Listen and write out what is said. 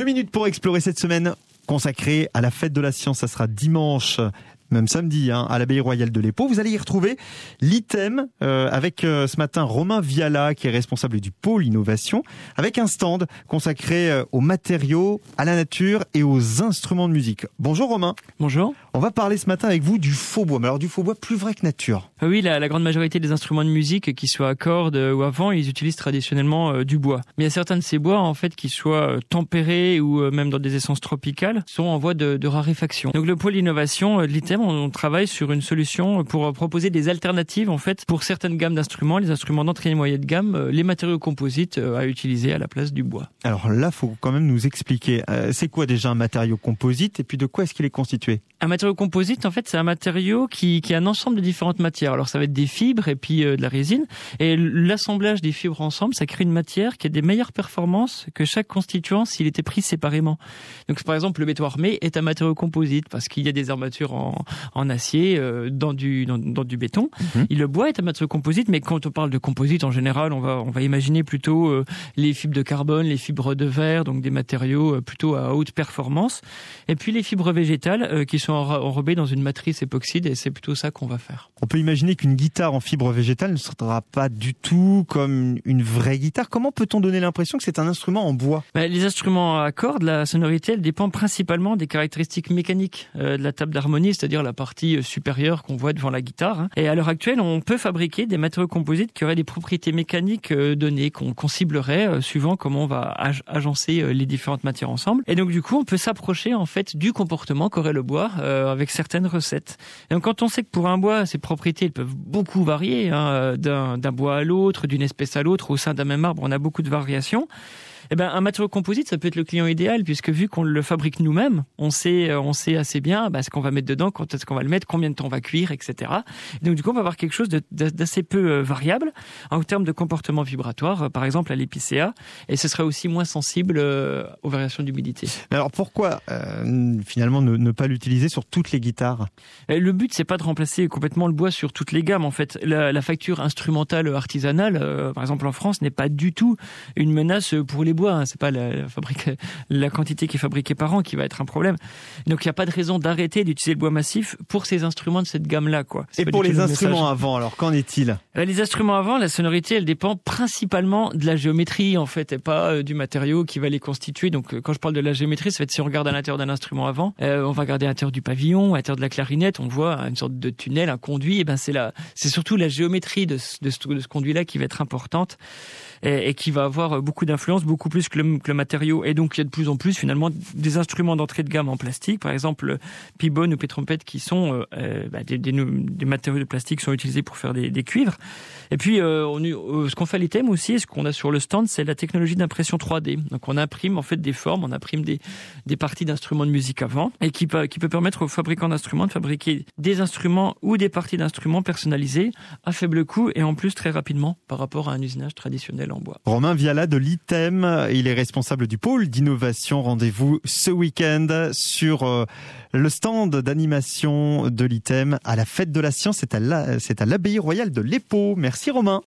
2 minutes pour explorer cette semaine consacrée à la fête de la science. Ça sera dimanche, même samedi, à l'Abbaye Royale de l'Épau. Vous allez y retrouver l'ITEM avec ce matin Romain Viala, qui est responsable du pôle innovation, avec un stand consacré aux matériaux, à la nature et aux instruments de musique. Bonjour Romain. Bonjour. On va parler ce matin avec vous du faux bois. Mais alors du faux bois plus vrai que nature. Oui, la grande majorité des instruments de musique, qu'ils soient à cordes ou à vent, ils utilisent traditionnellement du bois. Mais il y a certains de ces bois, en fait, qui soient tempérés ou même dans des essences tropicales, sont en voie de raréfaction. Donc le pôle innovation de l'ITEM, on travaille sur une solution pour proposer des alternatives, en fait, pour certaines gammes d'instruments, les instruments d'entrée et moyenne de gamme, les matériaux composites à utiliser à la place du bois. Alors là, faut quand même nous expliquer. C'est quoi déjà un matériau composite et puis de quoi est-ce qu'il est constitué ? Un matériau composite, en fait, c'est un matériau qui a un ensemble de différentes matières. Alors ça va être des fibres et puis de la résine. Et l'assemblage des fibres ensemble, ça crée une matière qui a des meilleures performances que chaque constituant s'il était pris séparément. Donc par exemple, le béton armé est un matériau composite parce qu'il y a des armatures en acier dans du béton. Et le bois est un matériau composite, mais quand on parle de composite, en général, on va imaginer plutôt les fibres de carbone, les fibres de verre, donc des matériaux plutôt à haute performance. Et puis les fibres végétales qui sont enrobées dans une matrice époxyde, et c'est plutôt ça qu'on va faire. On peut imaginer qu'une guitare en fibre végétale ne sera pas du tout comme une vraie guitare. Comment peut-on donner l'impression que c'est un instrument en bois ? Les instruments à cordes, la sonorité, elle dépend principalement des caractéristiques mécaniques de la table d'harmonie, c'est-à-dire la partie supérieure qu'on voit devant la guitare. Et à l'heure actuelle, on peut fabriquer des matériaux composites qui auraient des propriétés mécaniques données, qu'on ciblerait suivant comment on va agencer les différentes matières ensemble. Et donc du coup, on peut s'approcher en fait du comportement qu'aurait le bois avec certaines recettes. Et donc quand on sait que pour un bois, ses propriétés elles peuvent beaucoup varier, d'un bois à l'autre, d'une espèce à l'autre, au sein d'un même arbre, on a beaucoup de variations. Un matériau composite, ça peut être le client idéal, puisque vu qu'on le fabrique nous-mêmes, on sait assez bien ce qu'on va mettre dedans, quand est-ce qu'on va le mettre, combien de temps on va cuire, etc. Et donc du coup, on va avoir quelque chose d'assez peu variable en termes de comportement vibratoire, par exemple à l'épicéa, et ce serait aussi moins sensible aux variations d'humidité. Alors pourquoi finalement ne pas l'utiliser sur toutes les guitares ? Le but, c'est pas de remplacer complètement le bois sur toutes les gammes. En fait, la facture instrumentale artisanale, par exemple en France, n'est pas du tout une menace pour les bois. C'est pas la quantité qui est fabriquée par an qui va être un problème. Donc il n'y a pas de raison d'arrêter d'utiliser le bois massif pour ces instruments de cette gamme-là, quoi. Et pour les instruments à vent, alors qu'en est-il ? Les instruments à vent, la sonorité, elle dépend principalement de la géométrie, en fait, et pas du matériau qui va les constituer. Donc quand je parle de la géométrie, ça va être si on regarde à l'intérieur d'un instrument à vent, on va regarder à l'intérieur du pavillon, à l'intérieur de la clarinette, on voit une sorte de tunnel, un conduit. Et c'est surtout la géométrie de ce conduit-là qui va être importante et qui va avoir beaucoup d'influence, beaucoup plus que le matériau. Et donc il y a de plus en plus finalement des instruments d'entrée de gamme en plastique, par exemple Pibone ou Pétrompète, qui sont des matériaux de plastique qui sont utilisés pour faire des cuivres. Et puis ce qu'on fait à l'ITEM aussi, et ce qu'on a sur le stand, c'est la technologie d'impression 3D. Donc on imprime en fait des formes, on imprime des parties d'instruments de musique à vent, et qui peut permettre aux fabricants d'instruments de fabriquer des instruments ou des parties d'instruments personnalisés à faible coût et en plus très rapidement par rapport à un usinage traditionnel en bois. Romain Viala de l'ITEM, il est responsable du pôle d'innovation. Rendez-vous ce week-end sur le stand d'animation de l'ITEM à la fête de la science. C'est à l'Abbaye Royale de l'Épau. Merci Romain.